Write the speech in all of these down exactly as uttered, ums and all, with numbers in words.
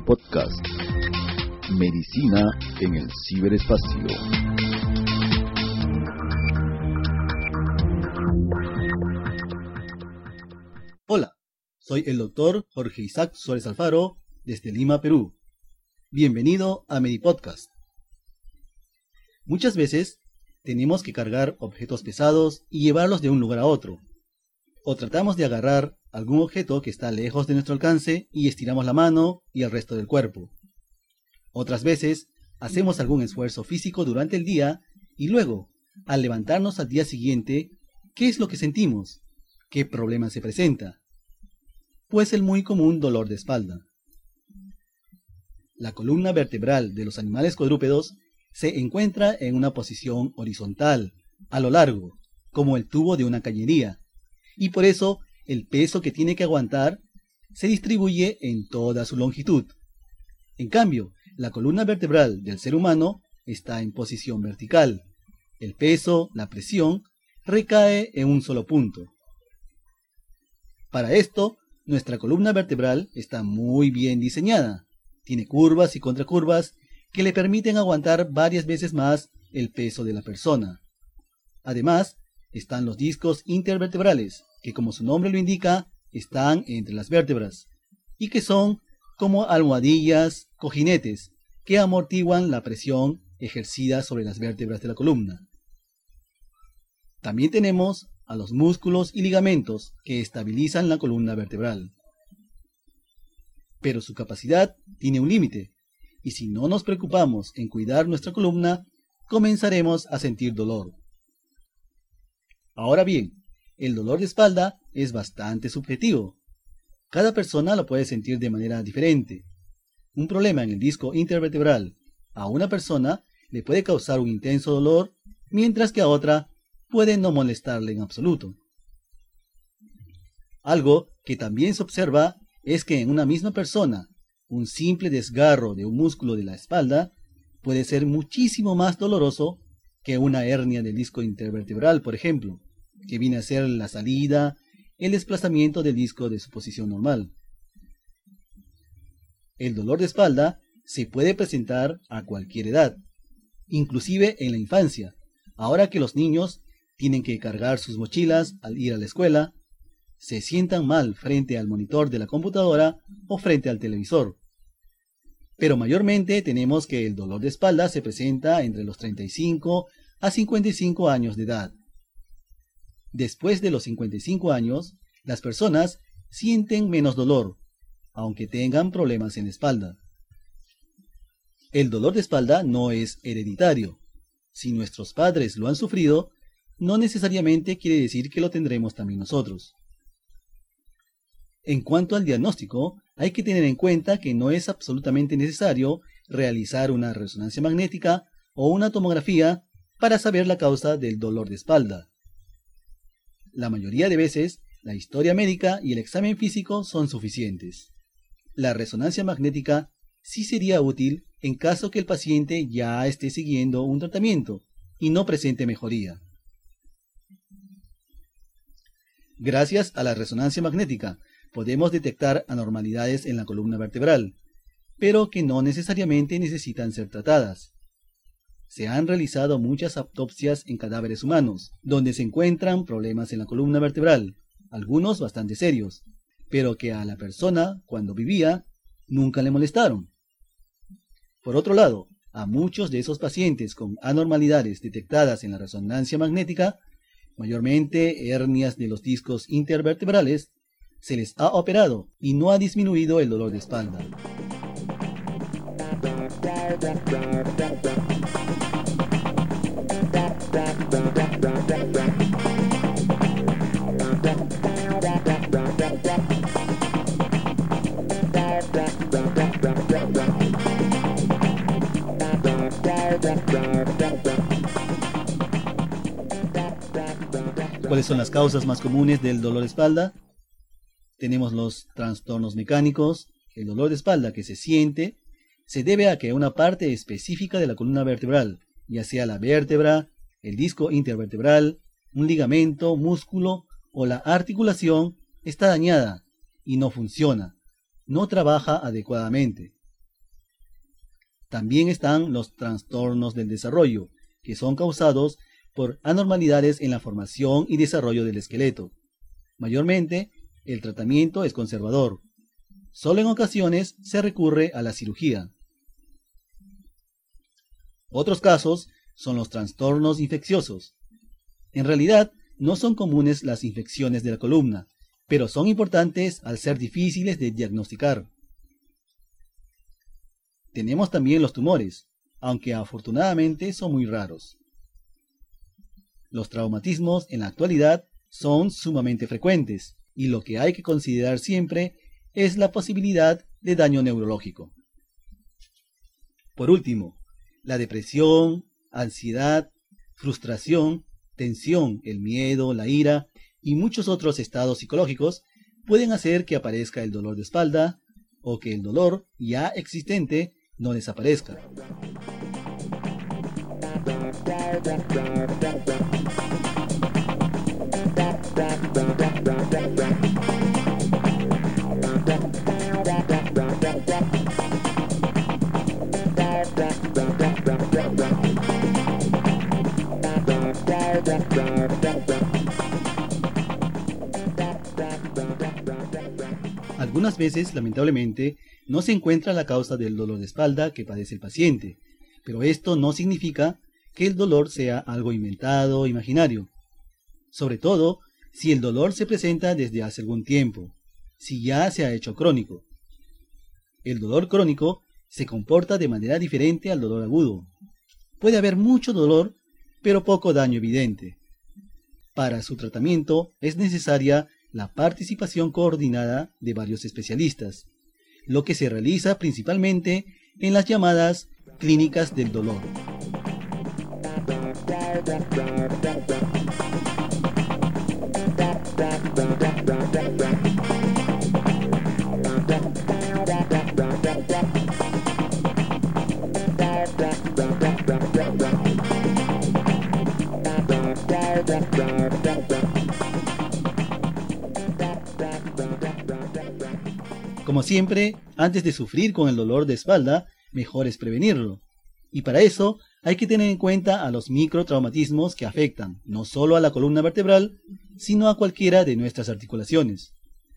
Podcast. Medicina en el ciberespacio. Hola, soy el doctor Jorge Isaac Suárez Alfaro, desde Lima, Perú. Bienvenido a MediPodcast. Muchas veces tenemos que cargar objetos pesados y llevarlos de un lugar a otro. O tratamos de agarrar algún objeto que está lejos de nuestro alcance y estiramos la mano y el resto del cuerpo. Otras veces hacemos algún esfuerzo físico durante el día y luego, al levantarnos al día siguiente, ¿qué es lo que sentimos? ¿Qué problema se presenta? Pues el muy común dolor de espalda. La columna vertebral de los animales cuadrúpedos se encuentra en una posición horizontal, a lo largo, como el tubo de una cañería, y por eso el peso que tiene que aguantar se distribuye en toda su longitud. En cambio, la columna vertebral del ser humano está en posición vertical. El peso, la presión, recae en un solo punto. Para esto, nuestra columna vertebral está muy bien diseñada. Tiene curvas y contracurvas que le permiten aguantar varias veces más el peso de la persona. Además, están los discos intervertebrales, que como su nombre lo indica, están entre las vértebras, y que son como almohadillas, cojinetes, que amortiguan la presión ejercida sobre las vértebras de la columna. También tenemos a los músculos y ligamentos que estabilizan la columna vertebral. Pero su capacidad tiene un límite, y si no nos preocupamos en cuidar nuestra columna, comenzaremos a sentir dolor. Ahora bien, el dolor de espalda es bastante subjetivo. Cada persona lo puede sentir de manera diferente. Un problema en el disco intervertebral a una persona le puede causar un intenso dolor, mientras que a otra puede no molestarle en absoluto. Algo que también se observa es que en una misma persona, un simple desgarro de un músculo de la espalda puede ser muchísimo más doloroso que una hernia del disco intervertebral, por ejemplo, que viene a ser la salida, el desplazamiento del disco de su posición normal. El dolor de espalda se puede presentar a cualquier edad, inclusive en la infancia, ahora que los niños tienen que cargar sus mochilas al ir a la escuela, se sientan mal frente al monitor de la computadora o frente al televisor. Pero mayormente tenemos que el dolor de espalda se presenta entre los treinta y cinco a cincuenta y cinco años de edad. Después de los cincuenta y cinco años, las personas sienten menos dolor, aunque tengan problemas en la espalda. El dolor de espalda no es hereditario. Si nuestros padres lo han sufrido, no necesariamente quiere decir que lo tendremos también nosotros. En cuanto al diagnóstico, hay que tener en cuenta que no es absolutamente necesario realizar una resonancia magnética o una tomografía para saber la causa del dolor de espalda. La mayoría de veces, la historia médica y el examen físico son suficientes. La resonancia magnética sí sería útil en caso que el paciente ya esté siguiendo un tratamiento y no presente mejoría. Gracias a la resonancia magnética, podemos detectar anormalidades en la columna vertebral, pero que no necesariamente necesitan ser tratadas. Se han realizado muchas autopsias en cadáveres humanos, donde se encuentran problemas en la columna vertebral, algunos bastante serios, pero que a la persona, cuando vivía, nunca le molestaron. Por otro lado, a muchos de esos pacientes con anormalidades detectadas en la resonancia magnética, mayormente hernias de los discos intervertebrales, se les ha operado y no ha disminuido el dolor de espalda. ¿Cuáles son las causas más comunes del dolor de espalda? Tenemos los trastornos mecánicos. El dolor de espalda que se siente se debe a que una parte específica de la columna vertebral, ya sea la vértebra, el disco intervertebral, un ligamento, músculo o la articulación, está dañada y no funciona, no trabaja adecuadamente. También están los trastornos del desarrollo, que son causados por anormalidades en la formación y desarrollo del esqueleto. Mayormente, el tratamiento es conservador. Solo en ocasiones se recurre a la cirugía. Otros casos son los trastornos infecciosos. En realidad, no son comunes las infecciones de la columna, pero son importantes al ser difíciles de diagnosticar. Tenemos también los tumores, aunque afortunadamente son muy raros. Los traumatismos en la actualidad son sumamente frecuentes, y lo que hay que considerar siempre es la posibilidad de daño neurológico. Por último, la depresión, ansiedad, frustración, tensión, el miedo, la ira y muchos otros estados psicológicos pueden hacer que aparezca el dolor de espalda o que el dolor ya existente no desaparezca. Algunas veces, lamentablemente, no se encuentra la causa del dolor de espalda que padece el paciente, pero esto no significa que el dolor sea algo inventado o imaginario. Sobre todo, si el dolor se presenta desde hace algún tiempo, si ya se ha hecho crónico. El dolor crónico se comporta de manera diferente al dolor agudo. Puede haber mucho dolor, pero poco daño evidente. Para su tratamiento es necesaria la participación coordinada de varios especialistas, lo que se realiza principalmente en las llamadas clínicas del dolor. Como siempre, antes de sufrir con el dolor de espalda, mejor es prevenirlo. Y para eso hay que tener en cuenta a los microtraumatismos que afectan no solo a la columna vertebral, sino a cualquiera de nuestras articulaciones.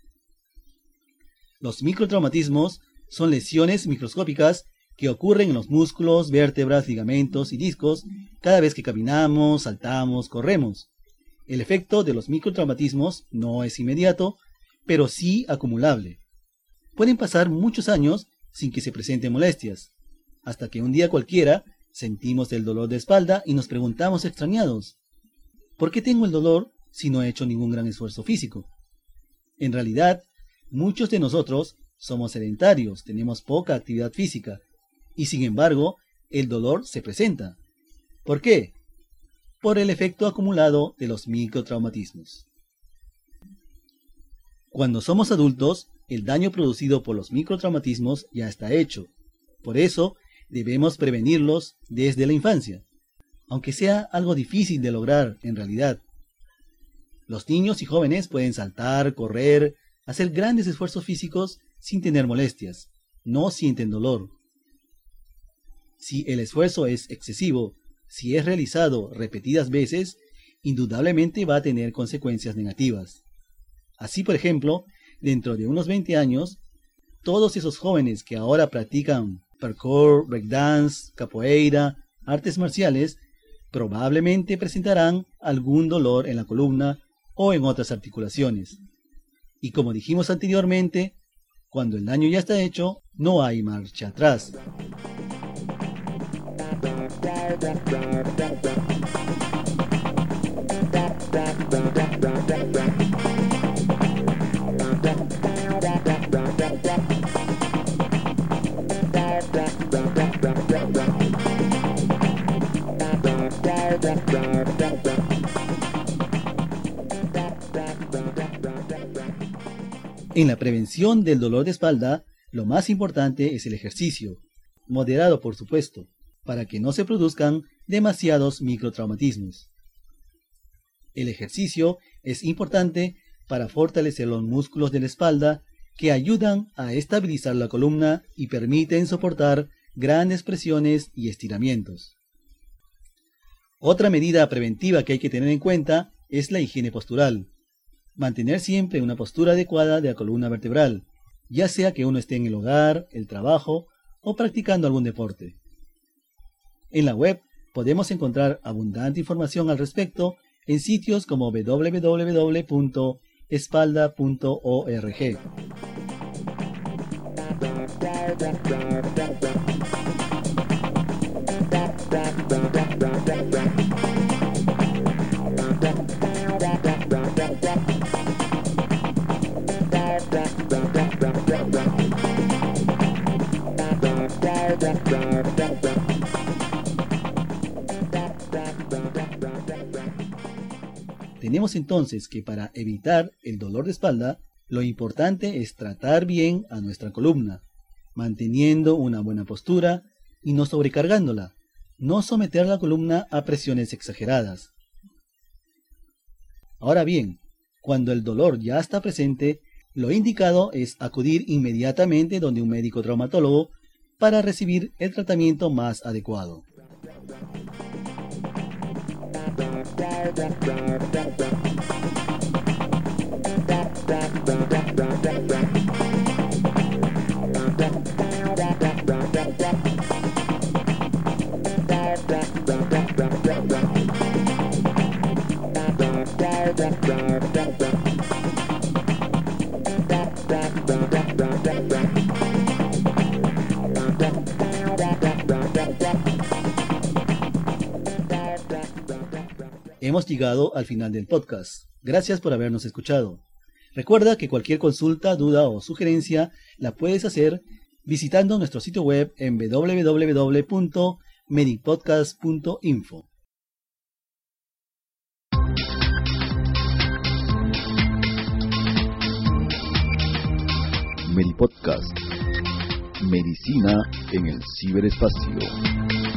Los microtraumatismos son lesiones microscópicas que ocurren en los músculos, vértebras, ligamentos y discos cada vez que caminamos, saltamos, corremos. El efecto de los microtraumatismos no es inmediato, pero sí acumulable. Pueden pasar muchos años sin que se presenten molestias, hasta que un día cualquiera sentimos el dolor de espalda y nos preguntamos extrañados, ¿por qué tengo el dolor si no he hecho ningún gran esfuerzo físico? En realidad, muchos de nosotros somos sedentarios, tenemos poca actividad física, y sin embargo, el dolor se presenta. ¿Por qué? Por el efecto acumulado de los microtraumatismos. Cuando somos adultos, el daño producido por los microtraumatismos ya está hecho. Por eso, debemos prevenirlos desde la infancia, aunque sea algo difícil de lograr en realidad. Los niños y jóvenes pueden saltar, correr, hacer grandes esfuerzos físicos sin tener molestias. No sienten dolor. Si el esfuerzo es excesivo, si es realizado repetidas veces, indudablemente va a tener consecuencias negativas. Así, por ejemplo, dentro de unos veinte años, todos esos jóvenes que ahora practican parkour, breakdance, capoeira, artes marciales, probablemente presentarán algún dolor en la columna o en otras articulaciones. Y como dijimos anteriormente, cuando el daño ya está hecho, no hay marcha atrás. En la prevención del dolor de espalda, lo más importante es el ejercicio, moderado por supuesto, para que no se produzcan demasiados microtraumatismos. El ejercicio es importante para fortalecer los músculos de la espalda que ayudan a estabilizar la columna y permiten soportar grandes presiones y estiramientos. Otra medida preventiva que hay que tener en cuenta es la higiene postural. Mantener siempre una postura adecuada de la columna vertebral, ya sea que uno esté en el hogar, el trabajo o practicando algún deporte. En la web podemos encontrar abundante información al respecto en sitios como w w w punto espalda punto org. Tenemos entonces que para evitar el dolor de espalda, lo importante es tratar bien a nuestra columna, manteniendo una buena postura y no sobrecargándola, no someter la columna a presiones exageradas. Ahora bien, cuando el dolor ya está presente, lo indicado es acudir inmediatamente donde un médico traumatólogo para recibir el tratamiento más adecuado. Hemos llegado al final del podcast. Gracias por habernos escuchado. Recuerda que cualquier consulta, duda o sugerencia la puedes hacer visitando nuestro sitio web en w w w punto medicpodcast punto info. Medipodcast. Medicina en el ciberespacio.